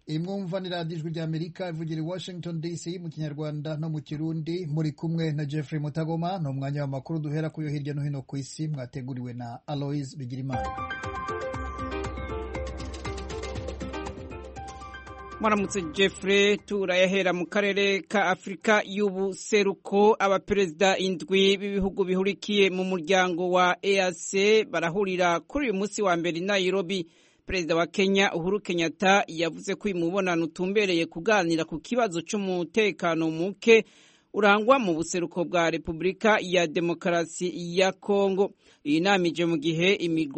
imwumva ni radiyo ijwi ry'Amerika ivugira i Washington DC mu kinyarwanda no mu kirundi, muri kumwe na Jeffrey Mutagoma. Ni umwanya w'amakuru duhera kuyo hirya no hino ku isi, mwateguriwe na Aloise Bigirimana. Mwaramutse Jeffrey, turayahera mu karere ka Afrika y'ubuseruko. Abaperezida indwi b'ibihugu bihurikiye mu muryango wa EAC barahurira kuri uyu munsi wa mbere i Nairobi. Perezida wa Kenya Uhuru Kenyatta yavuze ko imubonano utumbereye kuganira ku kibazo cy'umutekano muke urangwa mu buseruko bwa Repubulika ya Demokarasi ya Kongo. Iyi nama ije mu gihe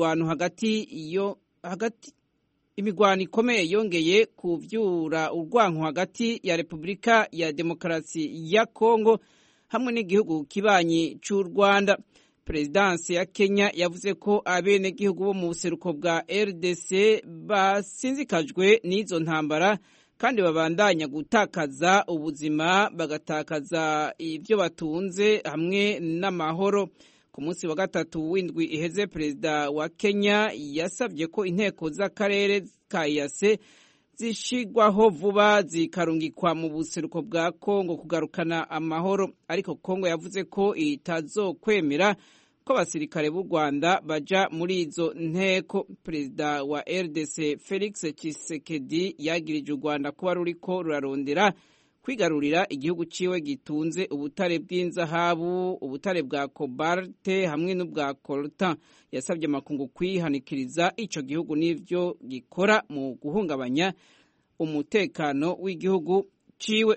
imigwano ikomeye yongeye kuvyura urwanko hagati ya Repubulika ya Demokarasi ya Kongo hamwe n'igihugu kibanyi cy'u Rwanda. Perezidansi ya Kenya yavuze ko abenegihugu bo mu buseruko bwa RDC basinzikajwe n'izo ntambara kandi babandanya gutakaza ubuzima, bagatakaza ibyo batunze hamwe n'amahoro. Ku munsi wa gatatu w'indwi iheze, perezida wa Kenya yasabye ko inteko z'akarere ka EAC zishigwaho vuba zikarungikwa mu buseruko bwa Kongo kugarukana amahoro, ariko Kongo yavuze ko itazokwemera ko abasirikare b'u Rwanda baja muri izo nteko. Perezida wa RDC Felix Tshisekedi yagirije u Rwanda kuba ruriko rurarondera kwigarurira igihugu ciwe gitunze ubutare bw'inzahabu, ubutare bwa cobalt hamwe n'ubwa coltan. Yasabye amakungu kwihanikiriza ico gihugu n'ivyo gikora mu guhungabanya umutekano w'igihugu ciwe.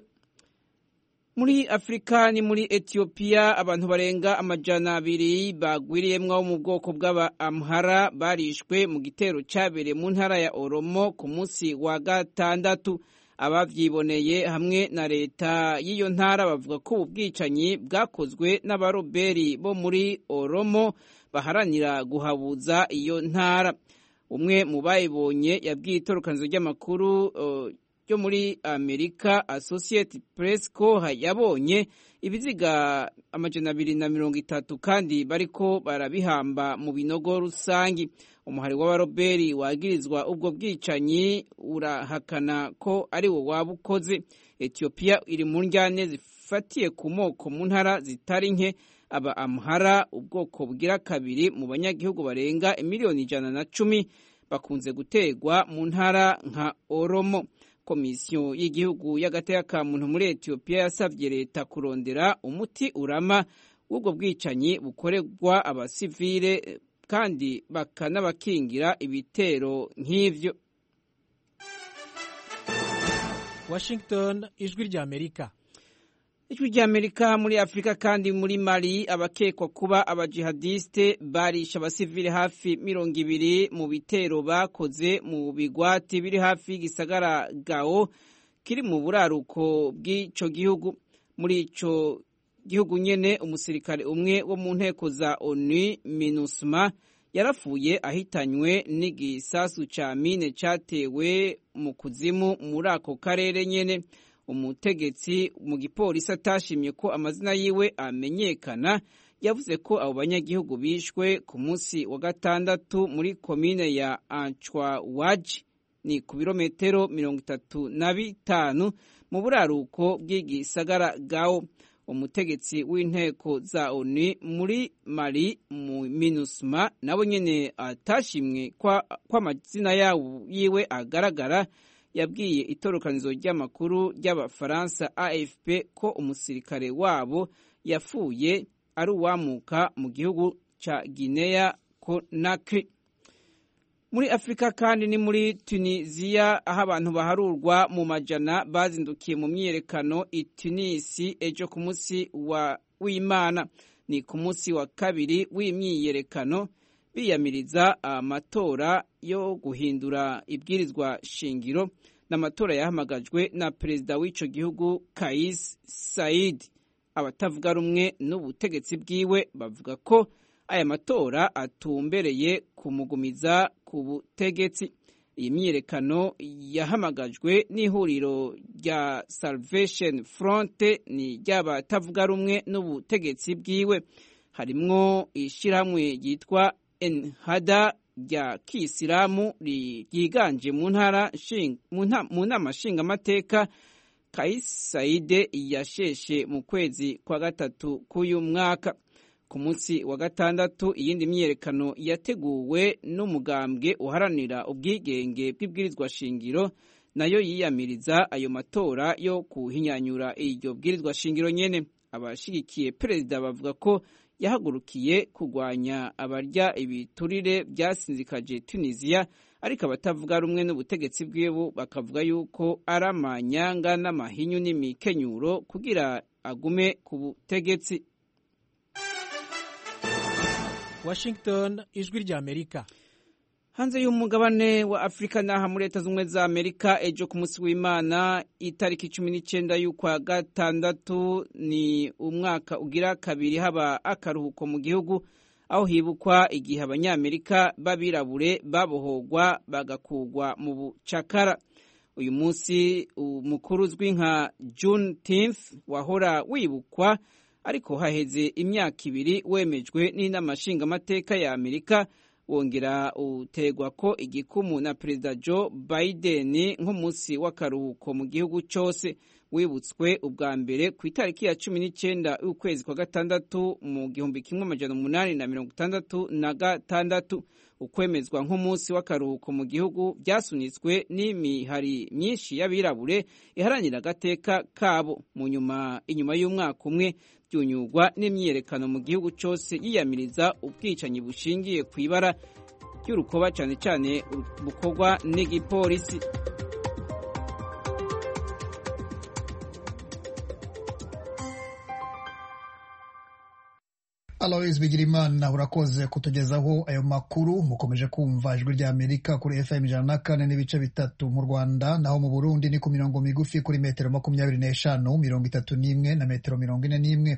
Muri Afrika ni muri Ethiopia, abantu barenga 200 bagwiriyemwo mu bwoko bw'aba Amhara barishwe mu gitero cabereye mu ntara ya Oromo ku munsi wa gatandatu. Abavyiboneye hamwe na leta y'iyo ntara bavuga ko ubwicanyi bwakozwe n'abaroberi bo muri Oromo baharanira guhabuza iyo ntara. Umwe mu bayibonye yabwiye itorokanizo ry'amakuru ryo muri Amerika Associated Press ko yabonye ibiziga 230 kandi bariko barabihamba mu binogo rusangi. Umuhari w'abaroberi wagirizwa ubwo bwicanyi urahakana ko ari wo wabukoze. Ethiopia iri mu njyane zifatiye ku moko mu ntara zitari nke. Aba Amhara, ubwoko bugira kabiri mu banyagihugu barenga 110 bakunze gutegwa mu ntara nka Oromo. Komisiyo y'igihugu y'agateka ka muntu muri Ethiopia yasavye leta kurondera umuti urama w'ubwo bwicanyi bukorerwa abasivile kandi bakanabakingira ibitero nk'ivyo. Washington, ijwi ry'Amerika. Ijwi ry'Amerika. Muri Afrika kandi muri Mali, abakekwa kuba abajihadiste barisha abasivile hafi 200 mu bitero bakoze mu bigwati biri hafi y'igisagara Gao kiri mu buraruko bw'ico gihugu. Muri ico gihugu nyene, umusirikare umwe wo mu nteko za ONU MINUSMA yarapfuye ahitanywe n'igisasu ca mine catewe mu kuzimu muri ako karere nyene. Umutegetsi mu gipolisi atashimye ko amazina yiwe amenyekana yavuze ko abo banyagihugu bishwe ku munsi wa gatandatu muri komine ya Anchwawaji, ni ku birometero 35 mu buraruko bw'igisagara Gao. Umutegetsi w'inteko za ONU muri Mali mu MINUSMA nabo nyene atashimwe kwa amazina yiwe agaragara yabwiye itorokanizo ry'amakuru ry'abafaransa AFP ko umusirikare wabo yafuye ari uwamuka mu gihugu ca Guinea Conakry. Muri Afrika kandi ni muri Tunisia, aho abantu baharurwa mu majana bazindukiye mu myiyerekano i Tunisi ejo ku munsi w'Imana. Ni ku munsi wa kabiri w'imyiyerekano biyamiriza amatora yo guhindura ibwirizwa shingiro, n'amatora yahamagajwe na perezida w'ico gihugu Kais Saied. Abatavuga rumwe n'ubutegetsi bwiwe bavuga ko aya matora atumbereye kumugumiza ku butegetsi. Iyi myiyerekano yahamagajwe n'ihuriro rya Salvation Front, ni ry'abatavuga rumwe n'ubutegetsi bwiwe. Harimwo ishirahamwe ryitwa Ennahda rya Kisilamu ryiganje mu nama nshingamateka Kais Saied yasheshe mu kwezi kwa gatatu k'uyu mwaka. Ku munsi wa gatandatu iyindi myiyerekano yateguwe n'umugambwe uharanira ubwigenge bw'ibwirizwa shingiro nayo yiyamiriza ayo matora yo kuhinyanyura iryo bwirizwa shingiro nyene. Abashigikiye perezida bavuga ko yahagurukiye kurwanya abarya ibiturire byasinzikaje Tunisia, ariko abatavuga rumwe n'ubutegetsi bwiwe bakavuga yuko ari amanyanga n'amahinyu n'imikenyuro kugira agume ku butegetsi. Washington, ijwi rya Amerika. Hanze y'umugabane wa Afrika naha muri Leta Zunze za Amerika ejo ku munsi w'Imana itariki 19 y'ukwa gatandatu ni umwaka ugira kabiri haba akaruhuko mu gihugu, aho hibukwa igihe abanyamerika babirabure babohogwa bagakugwa mu bucakara. Uyu munsi umukuru uzwi nka Juneteenth wahora wibukwa, ariko haheze imyaka ibiri wemejwe n'inama nshingamateka ya Amerika, wongera utegwa ko igikumu na Perezida Joe Biden nk'umunsi w'akaruhuko mu gihugu cyose. Wibutswe ubwa mbere ku itariki ya 19 y'ukwezi kwa gatandatu mu 1866. Ukwemezwa nk'umunsi w'akaruhuko mu gihugu byasunitswe n'imihari myinshi y'abirabure iharanira agateka kabo. Inyuma y'umwaka umwe byunyugwa n'imyiyerekano mu gihugu cyose yiyamiriza ubwicanyi bushingiye ku ibara ry'urukoba cyane cyane bukorwa n'igipolisi. Alois Bigirimana urakoze kutugezaho ayo makuru. Mukomeje kumva ijwi rya Amerika kuri FM 104 n'ibice bitatu mu Rwanda, naho mu Burundi ni ku mirongo migufi kuri metero 25, 31 na metero 41.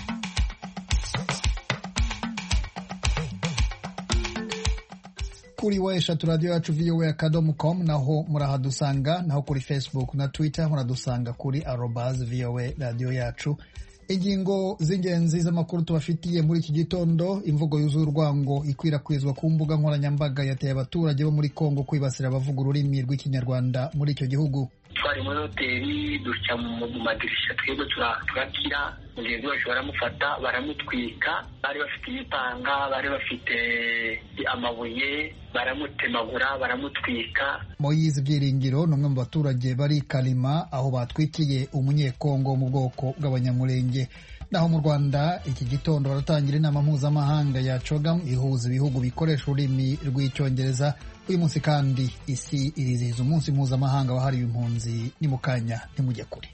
Kuri Eshatu radio yacu voa.com naho murahadusanga, naho kuri Facebook na Twitter muradusanga kuri @voa radio yacu. Ingingo z'ingenzi z'amakuru tubafitiye muri iki gitondo: imvugo yuzuye urwango ikwirakwizwa ku mbuga nkoranyambaga yateye abaturage bo muri Kongo kwibasira abavuga ururimi rw'ikinyarwanda muri icyo gihugu. Twari muri hoteli duca mu madirisha twebwe turakira, mugenzi wacu baramufata baramutwika, bari bafite ibipanga, bari bafite amabuye, baramutemagura baramutwika. Moise Byiringiro n'umwe mu baturage bari Kalima aho batwikiye umunyekongo mu bwoko bw'abanyamurenge. Naho mu Rwanda iki gitondo baratangira inama mpuzamahanga ya CHOGM ihuza ibihugu bikoresha ururimi rw'icyongereza. Uyu munsi kandi isi irizihiza umunsi mpuzamahanga wahariwe impunzi. Ni mu kanya ntimujye kure.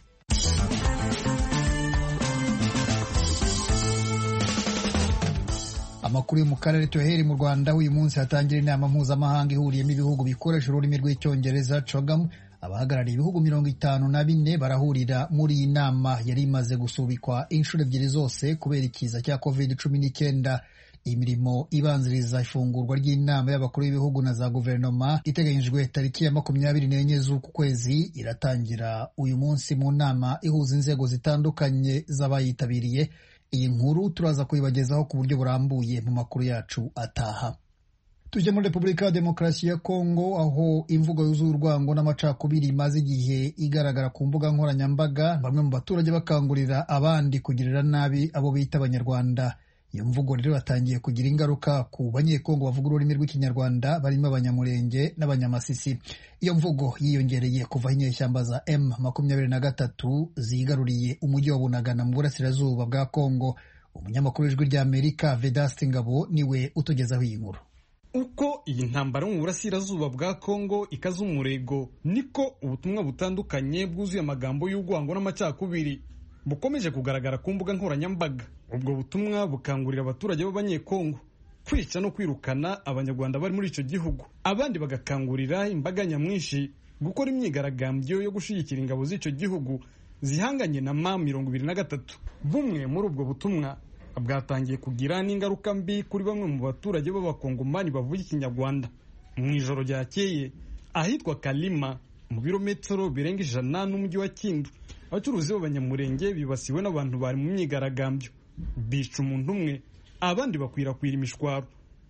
Amakuru yo mu karere tuhere mu Rwanda. Uyu munsi hatangira inama mpuzamahanga ihuriyemo ibihugu bikoresha ururimi rw'icyongereza CHOGM. Abahagarariye ibihugu 54 barahurira muri iyi nama yari imaze gusubikwa inshuro ebyiri zose kubera ikiza cya COVID-19. Imirimo ibanziriza ifungurwa ry'inama y'abakuru b'ibihugu na za guverinoma iteganyijwe tariki ya 24 z'uku kwezi iratangira uyu munsi mu nama ihuza inzego zitandukanye z'abayitabiriye. Iyi nkuru turaza kuyibagezaho ku buryo burambuye mu makuru yacu ataha. Tujye muri Repubulika ya Demokarasi ya Kongo, aho imvugo yuzuye urwango n'amacakubiri imaze igihe igaragara ku mbuga nkoranyambaga, bamwe mu baturage bakangurira abandi kugirira nabi abo bita Abanyarwanda. Iyo mvugo rero yatangiye kugira ingaruka ku banyekongo bavuga ururimi rw'ikinyarwanda barimo Abanyamurenge n'Abanyamasisi. Iyo mvugo yiyongereye kuva inyeshyamba za M23 zigaruriye umujyi wa Bunagana mu burasirazuba bwa Kongo. Umunyamakuru w'ijwi rya Amerika Vedaste Ngabo niwe utugezaho iyi nkuru. Uko iyi ntambara mu burasirazuba bwa Kongo ikaza umurego, niko ubutumwa butandukanye bwuzuye amagambo y'urwango n'amacakubiri bukomeje kugaragara ku mbuga nkoranyambaga. Ubwo butumwa bukangurira abaturage b'Abanyekongo kwica no kwirukana Abanyarwanda bari muri icyo gihugu. Abandi bagakangurira imbaga nyamwinshi gukora imyigaragambyo yo gushyigikira ingabo z'icyo gihugu zihanganye na M23. Bumwe muri ubwo butumwa bwatangiye kugira n'ingaruka mbi kuri bamwe mu baturage b'Abakongomani bavuga Ikinyarwanda. Mu ijoro ryakeye ahitwa Kalima mu birometero birenga 100 n'umujyi wa Kindu, abacuruzi b'Abanyamurenge bibasiwe n'abantu bari mu myigaragambyo, bica umuntu umwe, abandi bakwirakwira imishwaro.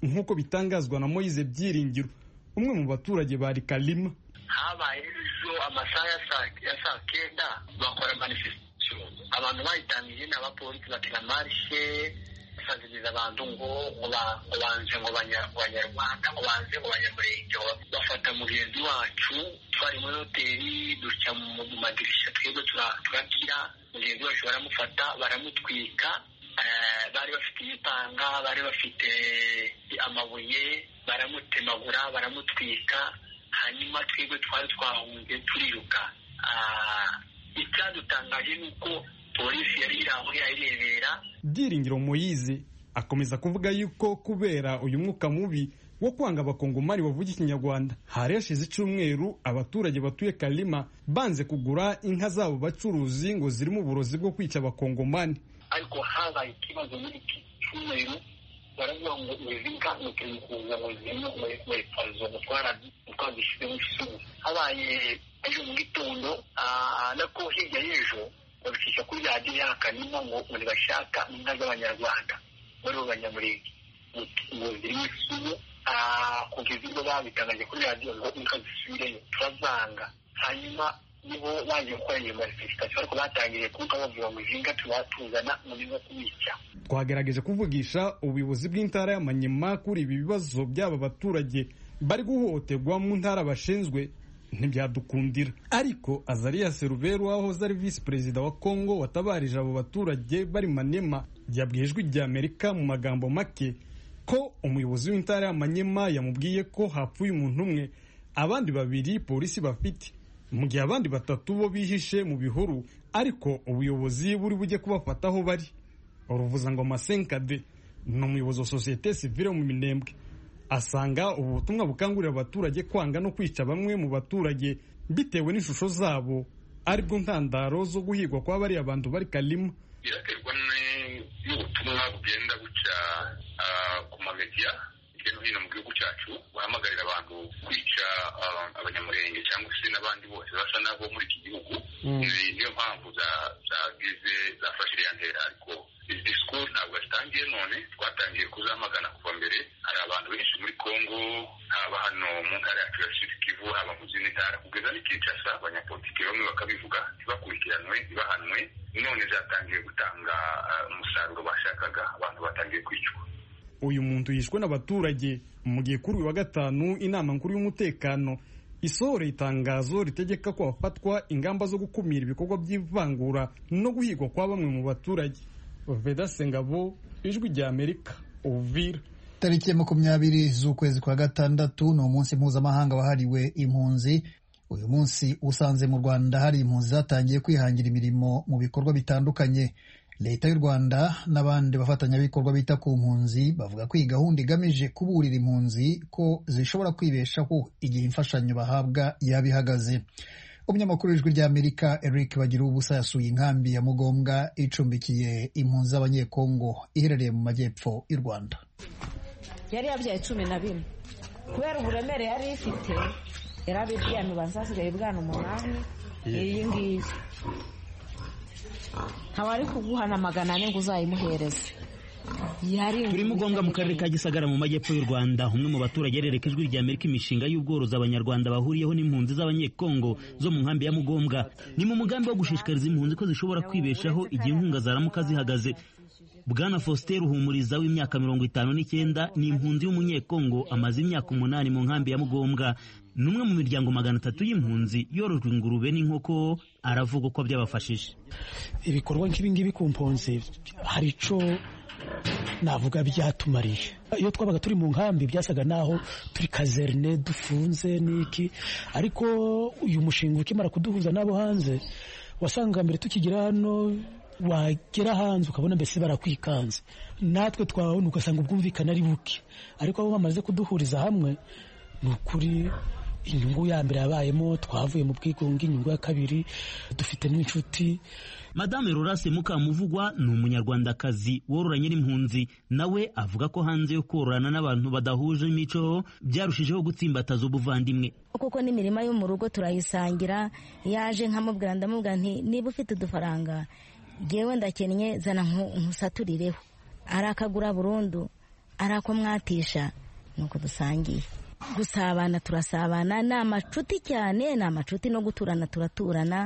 nk'uko bitangazwa na Moise Byiringiro umwe mu baturage bari Kalima. Habaye ejo amasaha ya saa kenda bakora manifestation, abantu bayitangije n'abapolisi batera marshe basaziriza abantu ngo banze ngo Abanyarwanda ngo banze ngo Abanyamurenge bafata mugenzi wacu. Twari muri hoteli duca mu madirisha twebwe turakira, mugenzi wacu baramufata baramutwika. Bari bafite ibipanga, bari bafite amabuye, baramutemagura baramutwika. Hanyuma twebwe twari twahunze turiruka. Icyadutangaje ni uko polisi yari iraho yayirebera. Byiringiro Moise akomeza kuvuga yuko kubera uyu mwuka mubi wo kwanga abakongomani bavuga ikinyarwanda, hari hashize icyumweru abaturage batuye Kalima banze kugura inka zabo bacuruzi ngo zirimo uburozi bwo kwica abakongomani. Ariko habaye ikibazo muri iki cyumweru, baravuga ngo izi nka mutukuza ngo zirimo mwepazo twazishyize mu isuku. Habaye ejo mu gitondo nako hirya y'ejo babikisha kuri radiyo ya Kalima ngo bashaka inka z'Abanyarwanda muri bo Banyamurenge ngo zirimo isuku. Kugeza ubwo babitangaje kuri radiyo ngo inka zisubireyo turazanga. Hanyuma nibo baje gukora iyo manifestation, ariko batangiriye kuvuga bavuga ngo izi nka tubatuzana mu bintu kubica. Twagerageje kuvugisha ubuyobozi bw'intara y'Amanyema kuri ibi bibazo by'aba baturage bari guhohoterwa mu ntara bashinzwe, ntibyadukundira. Ariko Azarias Ruberu wahoze ari visi perezida wa Kongo watabarije abo baturage bari Manema yabwiye Ijwi ry'Amerika mu magambo make ko umuyobozi w'intara y'Amanyema yamubwiye ko hapfuye umuntu umwe, abandi babiri polisi bafite, mu gihe abandi batatu bo bihishe mu bihuru, ariko ubuyobozi buri bujye kubafataho bari. Uruvuzangoma Senkade ni umuyobozi wa sosiyete sivile mu Minembwe, asanga ubu butumwa bukangurira abaturage kwanga no kwica bamwe mu baturage bitewe n'ishusho zabo aribwo ntandaro zo guhigwa kwa bari abantu bari Kalima. Biraterwa n'ubutumwa bugenda buca ku mamedia hirya no hino mu gihugu cyacu, bahamagarira abantu kwica Abanyamurenge cyangwa se n'abandi bose basa nabo muri iki gihugu. Niyo mpamvu zagize zafashe iriya ntera, ariko izi discours ntabwo zitangiye none, twatangiye kuzamagana kuva mbere. Hari abantu benshi muri Kongo, haba hano mu ntara yacu ya Sud Kivu, haba mu zindi ntara, kugeza n'i Kinshasa abanyapolitiki bamwe bakabivuga ntibakurikiranwe ntibahanwe. None zatangiye gutanga umusaruro bashakaga, abantu batangiye kwicwa. Uyu muntu yishwe n'abaturage mu gihe kuri uyu wa gatanu inama nkuru y'umutekano isohora itangazo ritegeka ko hafatwa ingamba zo gukumira ibikorwa by'ivangura no guhigwa kwa bamwe mu baturage. Veda Sengabo, Ijwi ry'Amerika, Uvira. Tariki ya 20 z'ukwezi kwa gatandatu ni umunsi mpuzamahanga wahariwe impunzi. Uyu munsi usanze mu Rwanda hari impunzi zatangiye kwihangira imirimo mu bikorwa bitandukanye. Leta y'u Rwanda n'abandi bafatanyabikorwa bita ku mpunzi bavuga ko iyi gahunda igamije kuburira impunzi ko zishobora kwibeshaho igihe imfashanyo bahabwa yaba ihagaze. Umunyamakuru w'Ijwi ry'Amerika Eric Bagiruwubusa yasuye inkambi ya Mugombwa icumbikiye impunzi z'Abanyekongo iherereye mu majyepfo y'u Rwanda. Yari yabyaye 14 kubera uburemere yari ifite, yarabiryamye bazasigaye bwana 8. Iyi ngiyi ntawari kuguhana 400 ngo uzayimuhereze. Turi Mugombwa mu karere ka Gisagara mu majyepfo y'u Rwanda. Umwe mu baturage yerereka Ijwi ry'Amerika imishinga y'ubworozi Abanyarwanda bahuriyeho n'impunzi z'Abanyekongo zo mu nkambi ya Mugombwa. Ni mu mugambi wo gushishikariza impunzi ko zishobora kwibeshaho igihe inkunga zaramuka zihagaze. Bwana Faustin Ruhumuriza w'imyaka 59 ni impunzi y'Umunyekongo, amaze imyaka 8 mu nkambi ya Mugombwa. Numwe mu miryango 300 y'impunzi yorojwe ingurube n'inkoko, aravuga ko byabafashije. Ibikorwa nk'ibingibi ku mpunzi hari ico navuga byatumariye. Iyo twabaga turi mu nkambi byasaga naho turi kazerne dufunze niki, ariko uyu mushinga ukimara kuduhuza nabo hanze, wasanga mbere tukigira hano wagera hanze ukabona mbese barakwikanze, natwe twabona ugasanga ubwumvikana ari buke, ariko abo bamaze kuduhuriza hamwe nukuri inyungu ya mbere yabayemo, twavuye mu bwigunge, inyungu ya kabiri dufite n'inshuti. Madame Rorase Mukamuvugwa ni umunyarwandakazi wororanye n'impunzi, nawe avuga ko hanze yo kororana n'abantu badahuje imico byarushijeho gutsimbataza ubuvandimwe. Kuko n'imirima yo mu rugo turayisangira, yaje nkamubwira ndamubwira nti niba ufite udufaranga jewe ndakennye zana nkusaturireho, arakagura burundu ari ako mwatisha nuko dusangiye gusabana turasabana ni amacuti cyane ni amacuti no guturana turaturana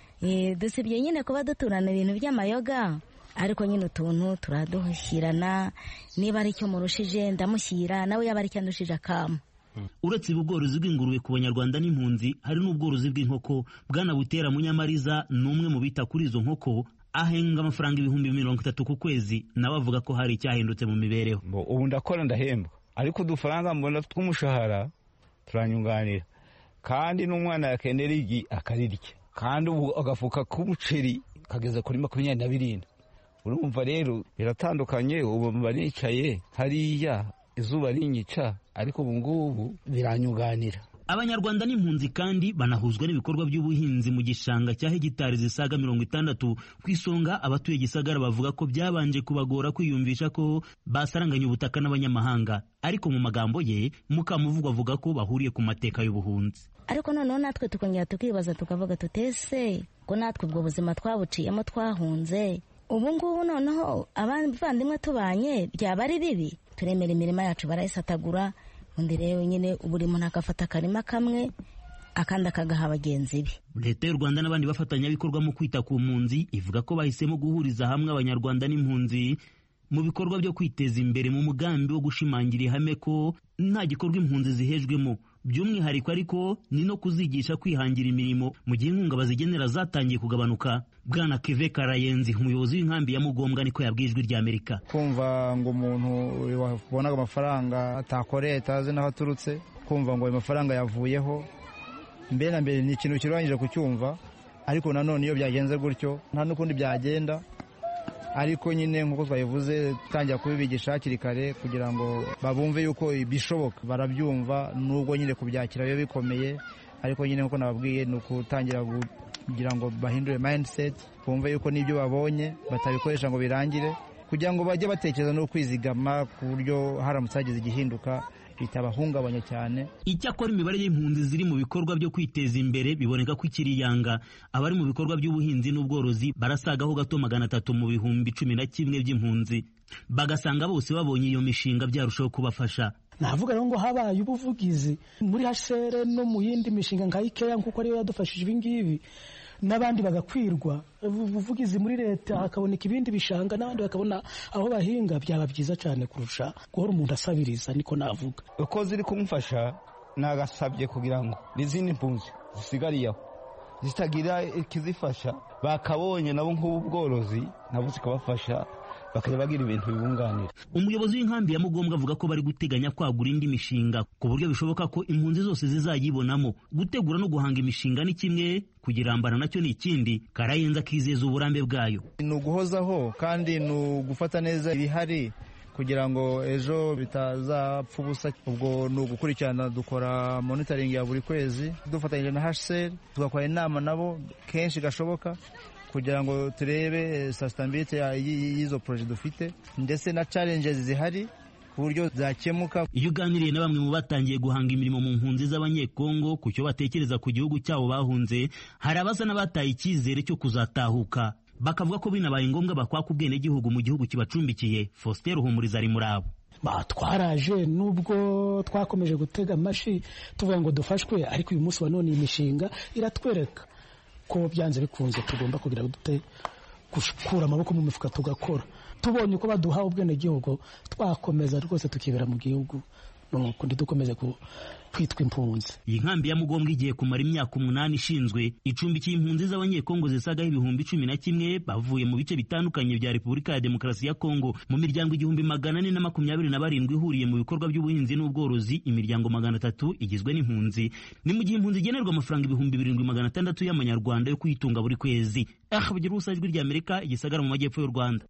dusibye nyine kuba duturana ibintu by'amayoga ariko nyine utuntu turaduhirana niba ari icyo murushije ndamushyira nawe yaba ari icyo andushije akama. Uretse ubworozi bw'ingurube ku banyarwanda n'impunzi hari n'ubworozi bw'inkoko. Bwana Butera Munyamariza ni umwe mu bita kuri izo nkoko ahenga amafaranga 30,000 ku kwezi, nawe avuga ko hari icyahindutse mu mibereho. Ubu ndakora ndahembwa ariko udufaranga mbona tw'umushahara turanyunganira, kandi n'umwana yakenera igi akarirya, kandi ubu agafuka k'umuceri kageze kuri 27. Urumva rero biratandukanye. Ubu baricaye hariya izuba rinyica, ariko ubu ngubu biranyunganira. Abanyarwanda n'impunzi kandi banahuzwa n'ibikorwa by'ubuhinzi mu gishanga cya hegitari zisaga 60. Ku isonga abatuye Gisagara bavuga ko byabanje kubagora kwiyumvisha ko basaranganya ubutaka n'abanyamahanga, ariko mu magambo ye Mukamuvugwa avuga ko bahuriye ku mateka y'ubuhunzi. Ariko noneho natwe tukongera tukibaza tukavuga tutese ko natwe ubwo buzima twabuciyemo twahunze, ubu ngubu noneho abavandimwe tubanye byaba ari bibi. Turemera imirima yacu barayisatagura, undi rero nyine buri muntu agafata akarima kamwe akandi akagaha bagenzi be. Leta y'u Rwanda n'abandi bafatanyabikorwa mu kwita ku mpunzi ivuga ko bahisemo guhuriza hamwe abanyarwanda n'impunzi mu bikorwa byo kwiteza imbere mu mugambi wo gushimangira ihame ko nta gikorwa impunzi zihejwemo. By'umwihariko ariko ni no kuzigisha kwihangira imirimo mu gihe inkunga bazigenera zatangiye kugabanuka. Bwana Keve Karayenzi umuyobozi w'inkambi ya Mugombwa niko yabwijwe rya Amerika. Kumva ngo umuntu wabonaga amafaranga atakoreye atazi naho aturutse, kumva ngo ayo mafaranga yavuyeho, mbere na mbere ni ikintu kirangije kucyumva, ariko nanone iyo byagenze gutyo nta n'ukundi byagenda. Ariko nyine nk'uko twabivuze tangira kubibigisha hakiri kare kugira ngo babumve yuko bishoboka, barabyumva nubwo nyine kubyakira biba bikomeye, ariko nyine nk'uko nababwiye ni ukutangira kugira ngo bahindure mindset, bumve yuko n'ibyo babonye batabikoresha ngo birangire, kugira ngo bajye batekereza no kwizigama ku buryo haramutse hagize igihinduka bitabahungabanya cyane. Icyakora imibare y'impunzi ziri mu bikorwa byo kwiteza imbere biboneka ko ikiriyanga. Abari mu bikorwa by'ubuhinzi n'ubworozi barasagaho gato 300 mu bihumbi 11 by'impunzi, bagasanga bose babonye iyo mishinga byarushaho kubafasha. Navuga rero ngo habaye ubuvugizi muri HCR no mu yindi mishinga nka IKEA nkuko ariyo yadufashije ibingibi, n'abandi bagakwirwa ubuvugizi muri leta, hakaboneka ibindi bishanga n'abandi bakabona aho bahinga, byaba byiza cyane kurusha guhora umuntu asabiriza. Niko navuga uko ziri kumufasha nagasabye kugira ngo n'izindi mpunzi zisigariyeho zitagira ikizifasha, bakabonye nabo nk'ubu bworozi nabo zikabafasha bakajya bagira ibintu bibunganira. Umuyobozi w'inkambi ya Mugombwa avuga ko bari guteganya kwagura indi mishinga ku buryo bishoboka ko impunzi zose zizayibonamo. Gutegura no guhanga imishinga ni kimwe, kugirambana nacyo ni ikindi. Karayenza akizeza uburambe bwayo. Ni uguhozaho kandi ni ugufata neza ibihari kugira ngo ejo bitazapfa ubusa. Ubwo ni ugukurikirana, dukora monitoring ya buri kwezi dufatanyije na HCR, tugakora inama nabo kenshi gashoboka kugira ngo turebe sustainability y'izo project dufite ndetse na challenges zihari ku buryo zakemuka. Iyo uganiriye na bamwe mu batangiye guhanga imirimo mu mpunzi z'abanyekongo ku cyo batekereza ku gihugu cyabo bahunze, hari abasa n'abataye icyizere cyo kuzatahuka, bakavuga ko binabaye ngombwa bakwaka ubwenegihugu mu gihugu kibacumbikiye. Faustin Ruhumuriza ari muri abo. Twaraje nubwo twakomeje gutega amashi tuvuga ngo dufashwe, ariko uyu munsi wa none imishinga iratwereka ko byanze bikunze tugomba kugira dute gukura amaboko mu mifuka tugakora. Tubonye ko baduha ubwenegihugu twakomeza rwose tukibera mu gihugu, nuko dukomeze kwitwa impunzi. Iyi nkambi ya Mugombwa igiye kumara imyaka 8 ishinzwe, icumbikiye impunzi z'abanyekongo zisagaho ibihumbi 11 bavuye mu bice bitandukanye bya Repubulika ya Demokarasi ya Kongo, mu miryango 427 ihuriye mu bikorwa by'ubuhinzi n'ubworozi. Imiryango 300 igizwe n'impunzi, ni mu gihe impunzi igenerwa amafaranga 7600 y'amanyarwanda yo kuyitunga buri kwezi. Bugira ubusa ijwi rya Amerika, Igisagara mu majyepfo y'u Rwanda.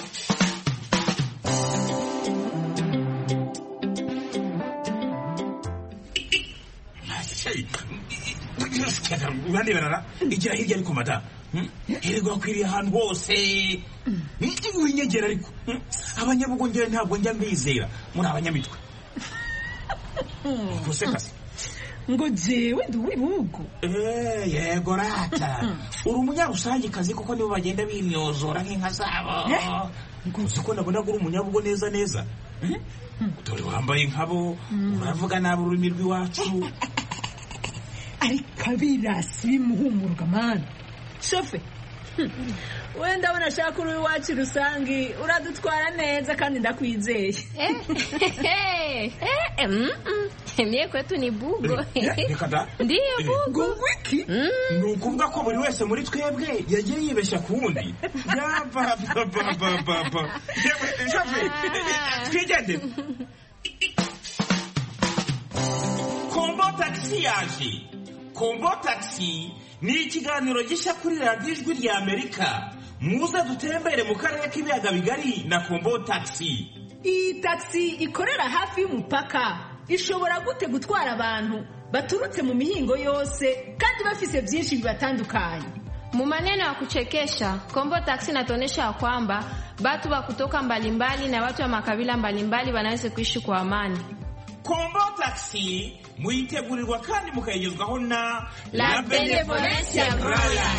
Urandeberara igira hirya ariko mada erego akwiriye ahantu hose winyegera, ariko abanyabugongera ntabwo njya mbizera muri abanyamitwe gusekase ngo jewe ndi uw'ibihugu. Yego rata uri umunyarusangikazi kuko nibo bagenda bimyozora nk'inka zabo. Uzi ko nabona ko uri umunyabugo neza neza. Dore wambaye nkabo uravuga nabi ururimi rw'iwacu. Ariko abirasi bimuhumurwa mana. Shofe wenda unashaka uri iwacu rusangi uradutwara neza kandi ndakwizeye. Mie kwetu ni bugo. Ndiyo bugo. Wiki? Ni ukuvuga ko buri wese muri twebwe yagiye yibeshya ku wundi. Shofe twigende. Kombo taxi yaje. Kombo taxi ni ikiganiro gishya kuri radiyo ijwi rya Amerika. Muze dutembere mu karere k'ibiyaga bigari na Kombo taxi. Iyi taxi ikorera hafi y'umupaka ishobora gute gutwara abantu baturutse mu mihingo yose kandi bafise byinshi bibatandukanye. Mu maneno ya kuchekesha, Kombo taxi inatuonyesha kwamba watu wa kutoka mbalimbali na watu wa makabila mbalimbali wanaweza kuishi kwa amani. Kombo taxi muitegurirwa kandi mukayigezwaho na La Benevolencia Royal.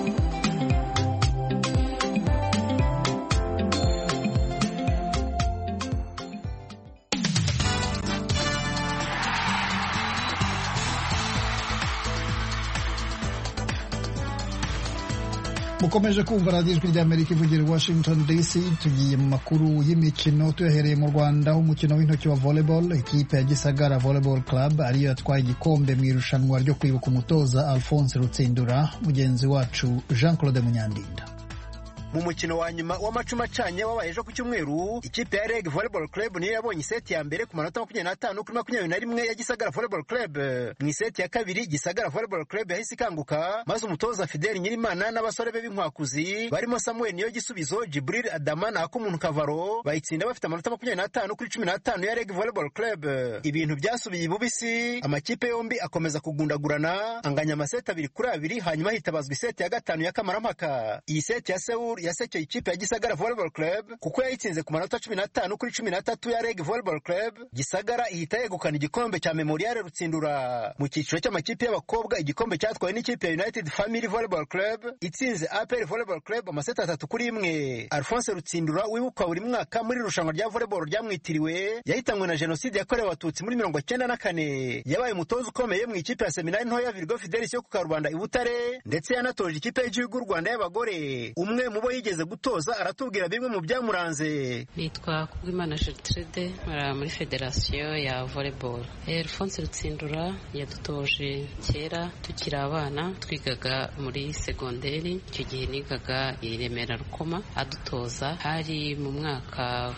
mukomeje kumva radiyo ijwi ry'Amerika ivugira i Washington DC. tugiye mu makuru y'imikino tuyahereye mu Rwanda aho umukino w'intoki wa volleyball ikipe ya Gisagara Volleyball Club ariyo yatwaye igikombe mu irushanwa ryo kwibuka umutoza Alphonse Rutsindura. Mugenzi wacu Jean Claude Munyandinda. Mu mukino wa nyuma w'amacuma acanye wabaye ejo ku cyumweru, ikipe ya REG Volleyball Club niyo yabonye iseti ya mbere ku manota 25 kuri 21 ya Gisagara Volleyball Club. Mu iseti ya kabiri Gisagara Volleyball Club yahise ikanguka, maze umutoza Fidel Nyirimana n'abasore be b'inkwakuzi barimo Samuel Niyo Gisubizo, Jibril Adama na Akumuntu Kavaro bayitsinda bafite amanota 25 kuri 15 ya REG Volleyball Club. Ibintu byasubiye ibubisi, amakipe yombi akomeza kugundagurana, anganya amaseti 2-2, hanyuma hitabazwa iseti ya gatanu ya kamarampaka. Iyi seti ya Seoul yasekeye ikipe ya Gisagara Volleyball Club kuko yayitsinze ku manota 15 kuri 13 ya REG Volleyball Club. Gisagara ihita yegukana igikombe cya Memorial Rutsindura. Mu cyiciro cy'amakipe y'abakobwa igikombe cyatwaye n'ikipe ya United Family Volleyball Club itsinze APR Volleyball Club amaseti 3-1. Alphonse Rutsindura wibukwa buri mwaka muri irushanwa rya volleyball ryamwitiriwe yahitanywe na jenoside yakorewe abatutsi muri 1994. Yabaye umutoza ukomeye mu ikipe ya Seminari ntoya Virgo Fidelis yo ku Karubanda i Butare, ndetse yanatoje ikipe y'igihugu Rwanda y'abagore. Umwe mu bo yigeze gutoza aratubwira bimwe mu byamuranze. Nitwa Kubwimana Gertrude muri federasiyo ya volleyball. Alphonse Rutsindura yadutoje kera tukiri abana, twigaga muri segonderi, icyo gihe nigaga i Remera Rukoma. Adutoza hari mu mwaka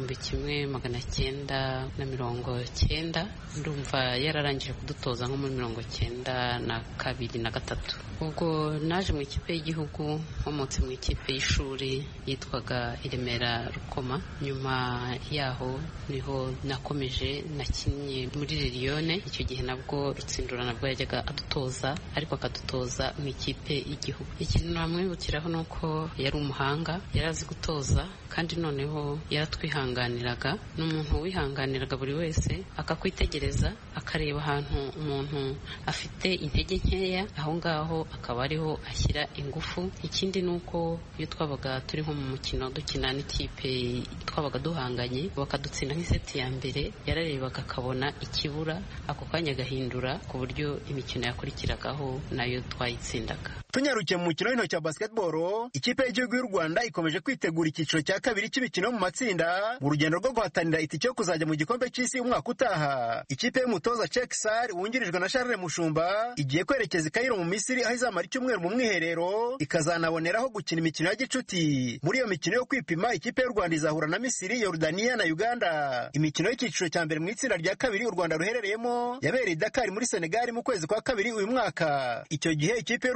w'1990, ndumva yararangije kudutoza nko muri 1992 na 3. Ubwo naje mu ikipe y'igihugu, nkomotse mu ikipe y'ishuri yitwaga Remera Rukoma. Nyuma yaho niho nakomeje nakinnye muri Lilione. Icyo gihe nabwo Rutsindura nabwo yajyaga adutoza, ariko akadutoza mu ikipe y'igihugu. Ikintu namwibukiraho nuko yari umuhanga, yarazi gutoza, kandi noneho yaratwihanganiraga. N'umuntu wihanganiraga buri wese, akakwitegereza akareba ahantu umuntu afite intege nkeya, aho ngaho akaba ariho ashyira ingufu. Ikindi nuko iyo twabaga turi nko mu mukino dukina n'ikipe twabaga duhanganye bakadutsinda nk'iseti ya mbere, yararebaga akabona ikibura, ako kanya agahindura ku buryo imikino yakurikiragaho nayo twayitsindaga. Tunyarukiye mu mukino w'intoki wa basketball, ikipe y'igihugu y'u Rwanda ikomeje kwitegura icyiciro cya kabiri cy'imikino mu matsinda mu rugendo rwo guhatanira itike yo kuzajya mu gikombe cy'isi umwaka utaha. Ikipe y'umutoza Cheiksar wungirijwe na Charles Mushumba igiye kwerekeza i Cairo mu Misiri, aho izamara icyumweru mu mwiherero ikazanaboneraho gukina imikino ya gicuti. Muri iyo mikino yo kwipima, ikipe y'u Rwanda izahura na Misiri, Yordania na Uganda. Imikino y'icyiciro cya mbere mu itsinda rya kabiri u Rwanda ruherereyemo yabereye Dakar muri Senegal mu kwezi kwa kabiri uyu mwaka. Icyo gihe ikipe y'u Rwanda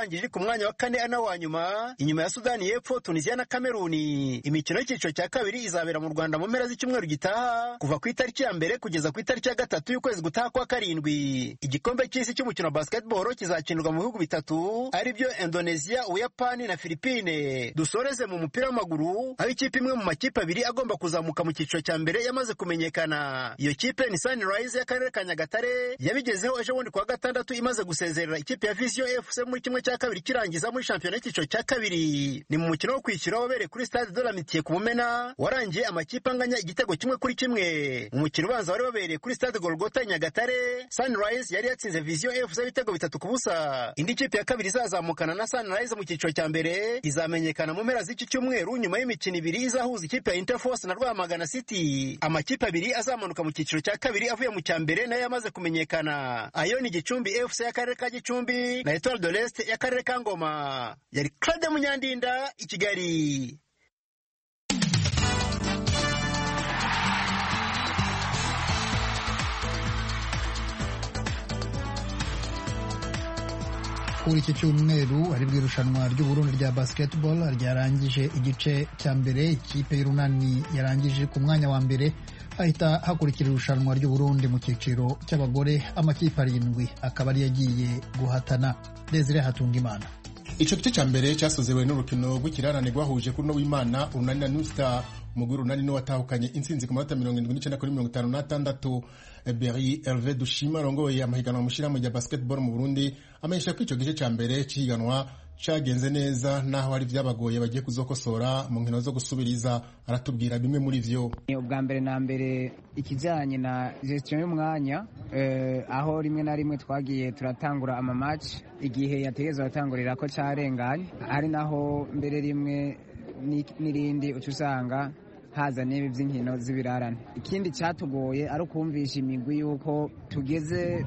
yarangije ku mwanya wa 4 ana wa nyuma inyuma ya Sudani y'Epfo, Tunisia na Kameruni. Imikino y'icyiciro cya kabiri izabera mu Rwanda mu mpera z'icyumweru gitaha kuva ku itariki ya mbere kugeza ku itariki ya 3 y'ukwezi gutaha kwa 7. Igikombe cy'isi cy'umukino wa basketball kizakinirwa mu bihugu bitatu ari byo Indonesia, Ubuyapani na Philippines. Dusoreze mu mupira w'amaguru aho ikipe imwe mu makipe abiri agomba kuzamuka mu cyiciro cya mbere yamaze kumenyekana. Iyo kipe ni Sunrise y'akarere ka Nyagatare yabigezeho ejo bundi kwa gatandatu imaze gusezerera ikipe ya Vision FC muri kimwe cya kabiri kirangiza muri shampiyona y'icyiciro cya kabiri. Ni mu mukino wo kwishyura wabereye kuri Stade de l'Amitié ku Mumena warangiye amakipe anganya igitego 1-1. Umukino ubanza wari wabereye kuri Stade Golgota Nyagatare, Sunrise yari yatsinze Vision FC ibitego 3-0. Indi kipe ya kabiri izazamukana na Sunrise mu cyiciro cya mbere izamenyekana mu mpera z'iki cyumweru nyuma y'imikino ibiri izahuza ikipe ya Interforce na Rwamagana City. Amakipe abiri azamanuka mu cyiciro cya kabiri avuye mu cya mbere nayo yamaze kumenyekana. Ayo ni Gicumbi FC y'akarere ka Gicumbi na Etoile de l'Est y'akarere ka Ngoma. Yari Claude Munyandinda i Kigali. Kuri iki cyumweru ari bw'irushanwa ry'Uburundi rya basketball ryarangije igice cya mbere. Ikipe y'Urunani yarangije ku mwanya wa mbere, hahita hakurikira irushanwa ry'Uburundi mu cyiciro cy'abagore. Amakipe 7 akaba ari yagiye guhatana. Desire Hatungimana. Ico gice cya mbere cyasozewe n'urukino rw'ikirarane rwahuje kuri Nowimana Urunani na New Star. Umugwi Urunani no watahukanye intsinzi ku manota 79-56. Berry Hervé Dushima rongoye amahiganwa mushirahamwe rya basketball mu Burundi amenyesha ko ico gice cya mbere cy'ihiganwa cagenze neza naho hari vyabagoye bagiye kuzokosora mu nkino zo gusubiriza. Aratubwira bimwe muri vyo. Ubwa mbere na mbere ikijanye na gestion y'umwanya, aho rimwe na rimwe twagiye turatangura ama match igihe yategezwe atangurira ko carenganye, ari naho mbere rimwe n'irindi ucusanga haza n'ibi by'inkino z'ibirarane. Ikindi cyatugoye ari ukumvisha imigwi yuko tugeze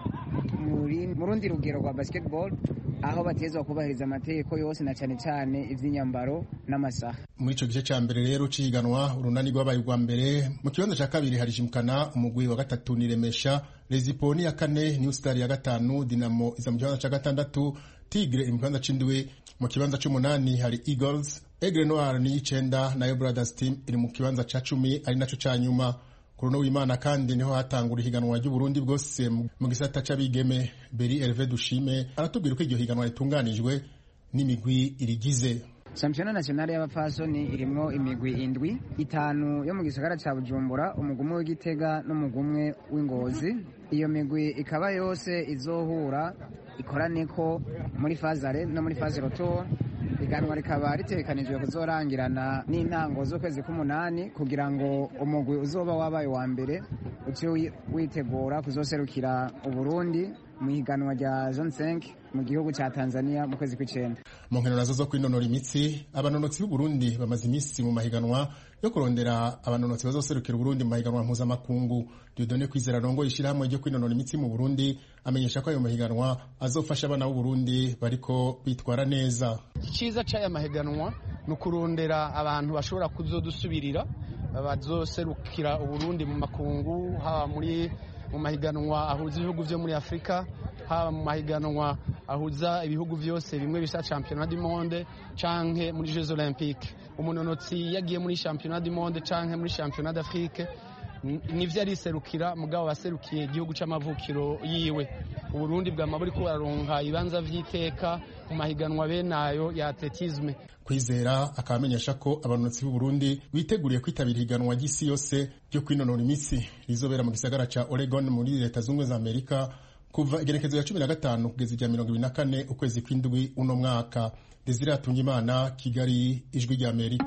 mu rundi rugero rwa basketball aho batezwa kubahiriza amategeko yose na cyane cyane iby'inyambaro n'amasaha. Muri ico gice cya mbere rero ciganwa Urunani rwabaye rwa mbere. Mu kibanza cya kabiri harijimukana umugwi wa gatatu ni Remesha, Reziponi ya 4, New Star ya 5, Dinamo iza mu kibanza cya 6, Tigre mu kibanza c'indwi. Mu kibanza c'umunani hari Eagles, Aigle Noir ni 9, nayo Brothers Team iri mu kibanza ca 10 ari naco ca nyuma. Kuruno w'Imana kandi niho hatangura ihiganwa ry'Uburundi bwose mu gisata c'abigeme. Berry Hervé Dushime aratubwira ko iryo higanwa ritunganijwe n'imigwi irigize. Championnat national y'abapfasoni irimwo imigwi 7, 5 yo mu gisagara ca Bujumbura, umugumwe w'Igitega n'umugumwe w'Ingozi. Iyo migwi ikaba yose izohura ikoraneko muri phase no muri phase retour. Iganwa rikaba ritegekanijwe kuzorangirana n'intango z'ukwezi k'umunani kugira ngo umugwi uzoba wabaye wa mbere uci witegura kuzoserukira Uburundi mu higanwa rya Zone 5 mu gihugu cya Tanzania mu kwezi kw'icenda. Mu nkino nazo zo kwinonora imitsi, abanonotsi b'u Burundi bamaze iminsi mu mahiganwa yo kurondera abanonotsi bazoserukira Burundi mu mahiganwa mpuzamakungu. Dieudonné Kwizera rongo ishirahamwe ryo kwinonora imitsi mu Burundi amenyesha ko ayo mahiganwa azofasha abana b'u Burundi bariko bitwara neza. Iciza c'aya mahiganwa no kurondera abantu bashobora kuzodusubirira bazoserukira Uburundi mu makungu, haba mu mahiganwa ahuza ibihugu vyo muri Afrika, haba mu mahiganwa ahuza ibihugu vyose bimwe bisa Championnat du Monde canke muri Jeux Olympiques. Umunonotsi yagiye muri Championnat du Monde canke muri Championnat d'Afrique nivyo ariserukira, mugabo baserukiye igihugu c'amavukiro yiwe. Uburundi bwama buriko buraronka ibanza vy'iteka mu mahiganwa benayo ya atletisme. Kwizera akamenyesha ko abanonotsi b'u Burundi biteguriye kwitabira higanwa ry'isi yose ryo kwinonora imitsi rizobera mu gisagara ca Oregon muri Leta Zunze za Amerika kuva igerekezo ya 15 kugeza ijya 24 ukwezi kw'indwi uno mwaka. Desire Hatungimana, Kigali, Ijwi rya Amerika.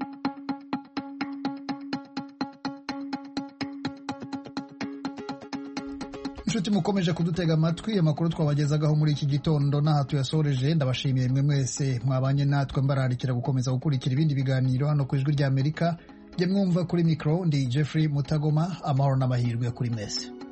Inshuti mukomeje kudutega amatwi, amakuru twabagezagaho muri iki gitondo n'aha tuyasoreje. Ndabashimiye mwe mwese mwabanye natwe, mbararikira gukomeza gukurikira ibindi biganiro hano ku Ijwi rya Amerika. Jye mwumva kuri mikro ndi Jeffrey Mutagoma. Amahoro n'amahirwe kuri mwese.